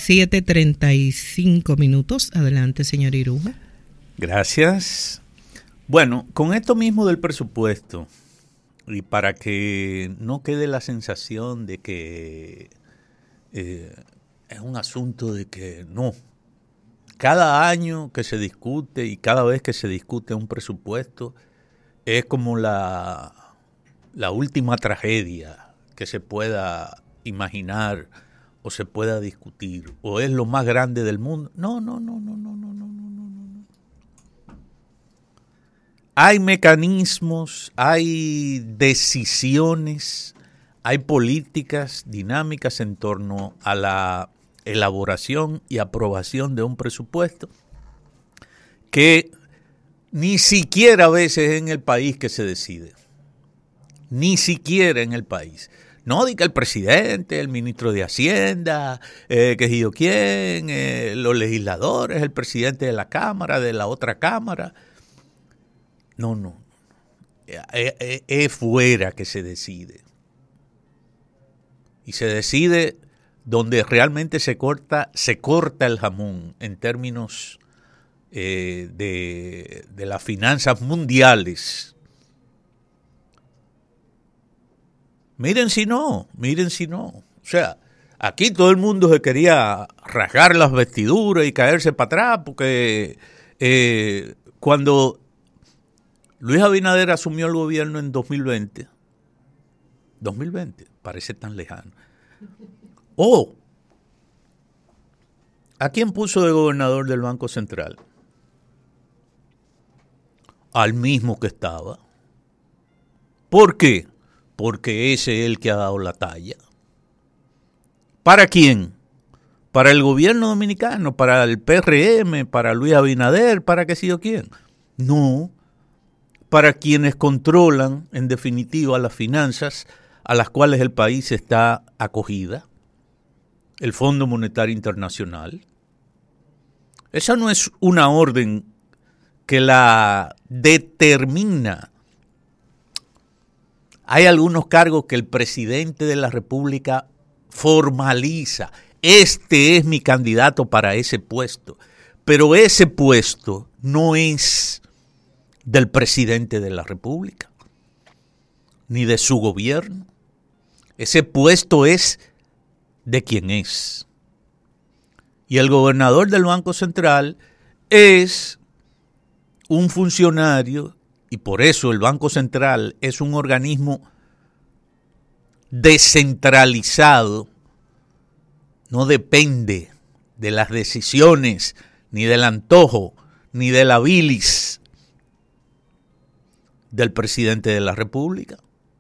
7:35. Adelante, señor Irujo. Gracias. Bueno, con esto mismo del presupuesto, y para que no quede la sensación de que es un asunto de que no, cada año que se discute y cada vez que se discute un presupuesto es como la última tragedia que se pueda imaginar o se pueda discutir, o es lo más grande del mundo. No. Hay mecanismos, hay decisiones, hay políticas dinámicas en torno a la elaboración y aprobación de un presupuesto que ni siquiera a veces en el país que se decide. Ni siquiera en el país. No diga el presidente, el ministro de Hacienda, que si yo quién, los legisladores, el presidente de la Cámara, de la otra Cámara. No. Es fuera que se decide. Y se decide donde realmente se corta el jamón en términos de las finanzas mundiales. Miren si no. O sea, aquí todo el mundo se quería rasgar las vestiduras y caerse para atrás porque cuando Luis Abinader asumió el gobierno en 2020, parece tan lejano. ¿A quién puso de gobernador del Banco Central? Al mismo que estaba. ¿Por qué? Porque ese es el que ha dado la talla. ¿Para quién? ¿Para el gobierno dominicano? ¿Para el PRM? ¿Para Luis Abinader? ¿Para qué sé yo quién? No. Para quienes controlan, en definitiva, las finanzas a las cuales el país está acogida. El Fondo Monetario Internacional. Esa no es una orden que la determina. Hay algunos cargos que el presidente de la República formaliza. Este es mi candidato para ese puesto. Pero ese puesto no es del presidente de la República, ni de su gobierno. Ese puesto es de quien es. Y el gobernador del Banco Central es un funcionario, y por eso el Banco Central es un organismo descentralizado, no depende de las decisiones, ni del antojo, ni de la bilis del presidente de la República.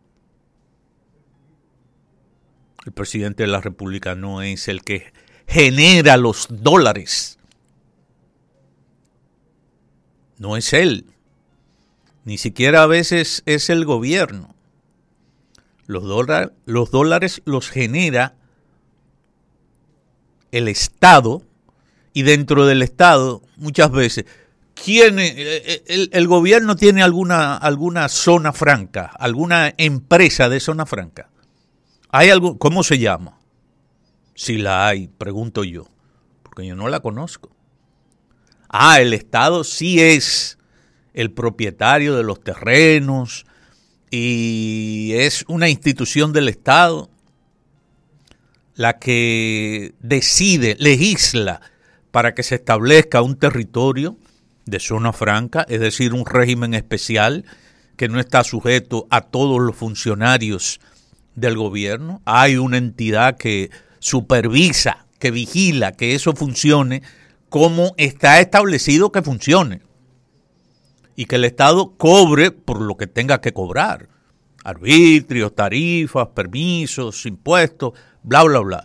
El presidente de la República no es el que genera los dólares. No es él. Ni siquiera a veces es el gobierno. Los dólares los genera el Estado, y dentro del Estado muchas veces el gobierno tiene alguna zona franca, alguna empresa de zona franca. ¿Hay algo? ¿Cómo se llama? Si la hay, pregunto yo, porque yo no la conozco. El Estado sí es el propietario de los terrenos y es una institución del Estado la que decide, legisla para que se establezca un territorio de zona franca, es decir, un régimen especial que no está sujeto a todos los funcionarios del gobierno. Hay una entidad que supervisa, que vigila que eso funcione como está establecido que funcione y que el Estado cobre por lo que tenga que cobrar, arbitrios, tarifas, permisos, impuestos, bla, bla, bla.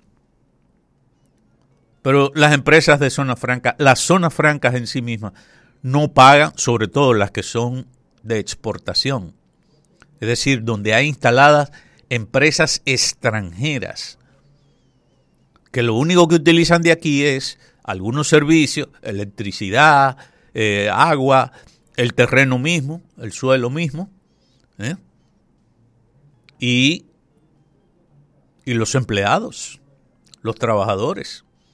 Pero las empresas de zona franca, las zonas francas en sí mismas, no pagan, sobre todo las que son de exportación. Es decir, donde hay instaladas empresas extranjeras, que lo único que utilizan de aquí es algunos servicios, electricidad, agua, el terreno mismo, el suelo mismo, y los empleados, los trabajadores.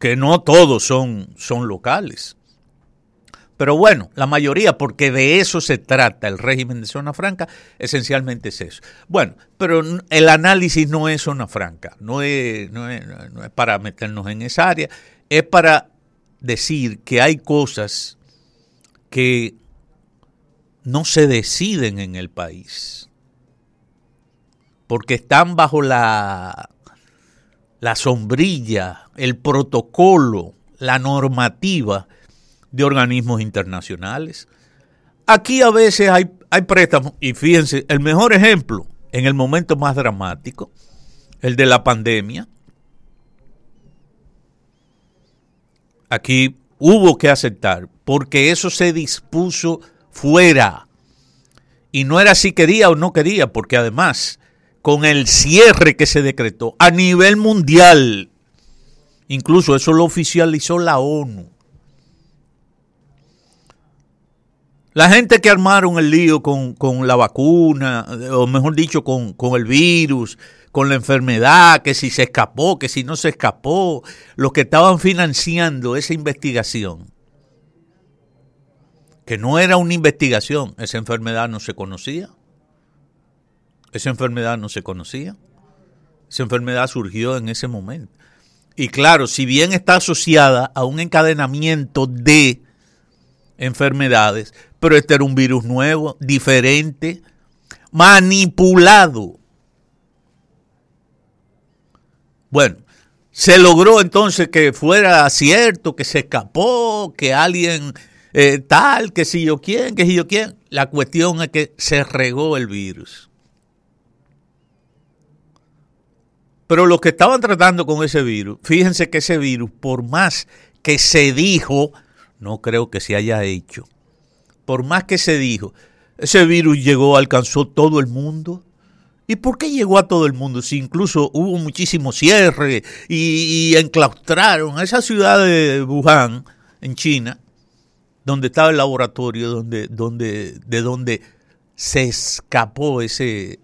que no todos son locales. Pero bueno, la mayoría, porque de eso se trata el régimen de zona franca, esencialmente es eso. Bueno, pero el análisis no es zona franca, no es para meternos en esa área, es para decir que hay cosas que no se deciden en el país, porque están bajo la sombrilla, el protocolo, la normativa de organismos internacionales. Aquí a veces hay préstamos, y fíjense, el mejor ejemplo, en el momento más dramático, el de la pandemia. Aquí hubo que aceptar, porque eso se dispuso fuera. Y no era si quería o no quería, porque además, con el cierre que se decretó a nivel mundial, incluso eso lo oficializó la ONU. La gente que armaron el lío con la vacuna, o mejor dicho, con el virus, con la enfermedad, que si se escapó, que si no se escapó, los que estaban financiando esa investigación, que no era una investigación, esa enfermedad no se conocía. Esa enfermedad no se conocía. Esa enfermedad surgió en ese momento. Y claro, si bien está asociada a un encadenamiento de enfermedades, pero este era un virus nuevo, diferente, manipulado. Bueno, se logró entonces que fuera cierto, que se escapó, que alguien tal, que si yo quién, que si yo quién. La cuestión es que se regó el virus. Pero los que estaban tratando con ese virus, fíjense que ese virus, por más que se dijo, no creo que se haya hecho, por más que se dijo, ese virus llegó, alcanzó todo el mundo. ¿Y por qué llegó a todo el mundo? Si incluso hubo muchísimo cierre y enclaustraron a esa ciudad de Wuhan, en China, donde estaba el laboratorio, de donde se escapó ese.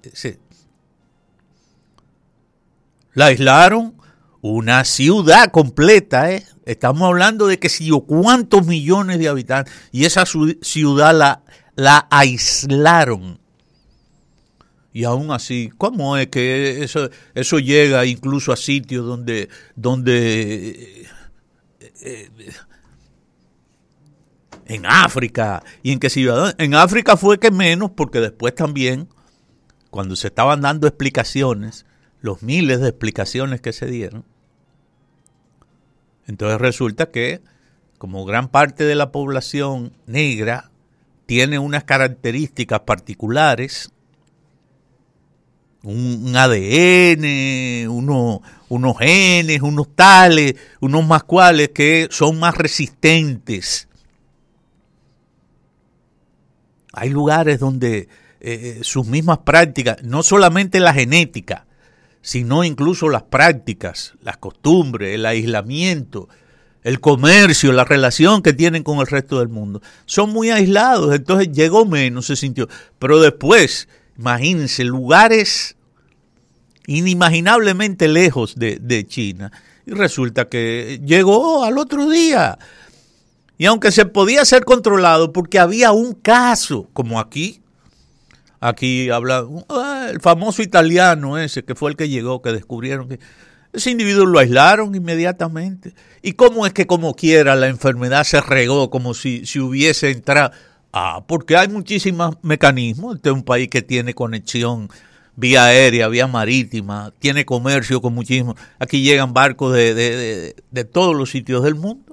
La aislaron, una ciudad completa, Estamos hablando de que si yo cuántos millones de habitantes, y esa ciudad la aislaron. Y aún así, ¿cómo es que eso llega incluso a sitios donde en África, y en que ciudadanos? En África fue que menos, porque después también, cuando se estaban dando explicaciones, los miles de explicaciones que se dieron, entonces resulta que, como gran parte de la población negra tiene unas características particulares, un ADN, unos genes, unos tales, unos más cuales que son más resistentes. Hay lugares donde sus mismas prácticas, no solamente la genética, sino incluso las prácticas, las costumbres, el aislamiento, el comercio, la relación que tienen con el resto del mundo, son muy aislados. Entonces llegó menos, se sintió. Pero después, imagínense, lugares inimaginablemente lejos de China, y resulta que llegó al otro día. Y aunque se podía ser controlado porque había un caso, como aquí habla el famoso italiano ese, que fue el que llegó, que descubrieron que ese individuo lo aislaron inmediatamente. ¿Y cómo es que como quiera la enfermedad se regó como si hubiese entrado? Porque hay muchísimos mecanismos. Este es un país que tiene conexión vía aérea, vía marítima, tiene comercio con muchísimos. Aquí llegan barcos de todos los sitios del mundo.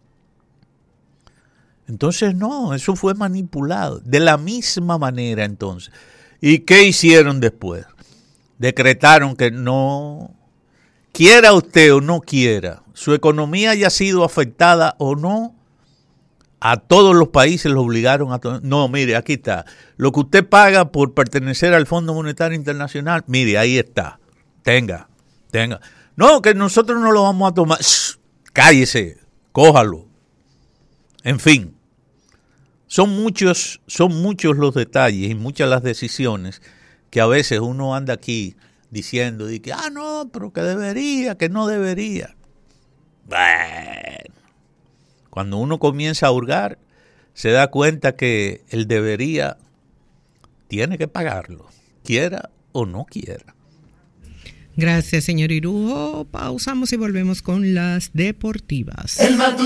Entonces no, eso fue manipulado. De la misma manera entonces. ¿Y qué hicieron después? Decretaron que no, quiera usted o no quiera, su economía haya sido afectada o no, a todos los países los obligaron a... No, mire, aquí está. Lo que usted paga por pertenecer al Fondo Monetario Internacional, mire, ahí está. Tenga. No, que nosotros no lo vamos a tomar. ¡Shh! Cállese, cójalo. En fin, son muchos los detalles y muchas las decisiones que a veces uno anda aquí diciendo, no, pero que debería, que no debería. Cuando uno comienza a hurgar, se da cuenta que el debería tiene que pagarlo, quiera o no quiera. Gracias, señor Irujo. Pausamos y volvemos con las deportivas.